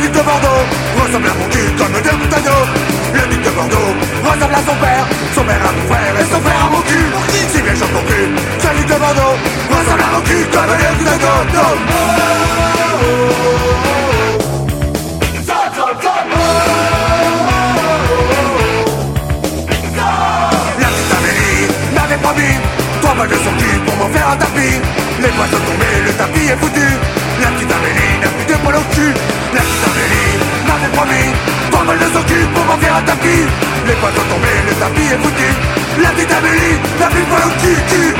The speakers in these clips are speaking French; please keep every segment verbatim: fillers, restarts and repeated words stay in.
duc de Bordeaux ressemble à mon cul comme deux gouttes d'eau. Le duc de Bordeaux ressemble à son père, son père à mon frère et son frère à mon cul. Si bien j'en conclus, que le duc de Bordeaux ressemble à mon cul comme deux gouttes d'eau. La petite Amélie m'avait promis trois balles de son cul pour m'en faire un tapis. Les poils sont tombés, le tapis est foutu. La petite Amélie n'a plus de poils au cul. La petite Amélie m'avait promis trois balles de son cul pour m'en faire un tapis. Les poils sont tombés, le tapis est foutu. La petite Amélie n'a plus de poils au cul, cul.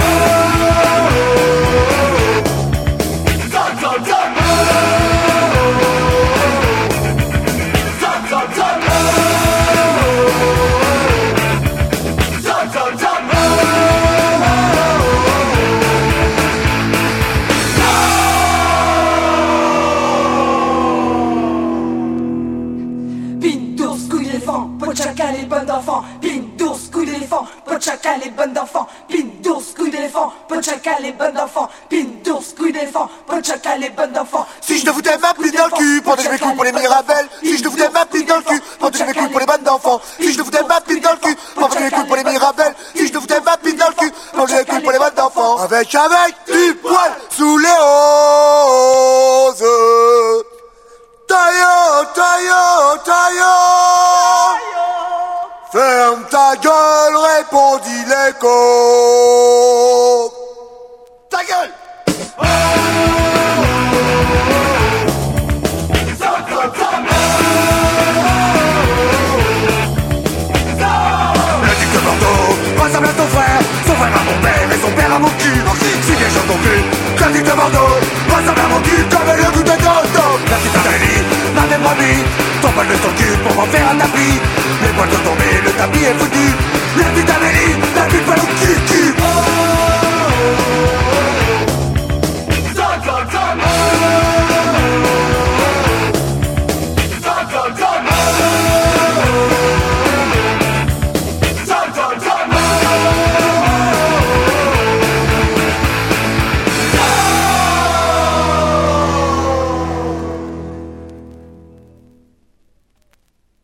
Chacal et bonne d'enfant, pine d'ours, couille d'éléphant, pot de chacal et bonne d'enfant, pine d'ours, couille d'éléphant, pot de chacal et bonne d'enfant, pine d'ours, couille d'éléphant, pot de chacal et bonne d'enfant. Si je te foutais ma pine dans le cul, pendant que je m'écoute pour les mirabelles. Si je te foutais ma pine dans le cul, pendant que je m'écoute pour les bonnes d'enfants. Si je te foutais ma pine dans le cul, pendant que je m'écoute pour les mirabelles. Si je te foutais ma pine dans le cul, pendant que je m'écoute pour les bonnes d'enfants. Avec, avec du poil sous les roses. Taillot, taillot, taillot. Ferme ta gueule, répondit l'écho. Ta gueule. Le duc de Bordeaux ressemble à ton frère, son frère à mon père et son père à mon cul. Si bien j'en conclus, que le duc de Bordeaux ressemble à mon cul comme le goût de Dodo. La petite Amélie m'avait promis trois balles de son cul pour m'en faire un tapis. Les poils sont tombés, le tapis est foutu. La petite Amélie n'a plus de poils au cul, cul.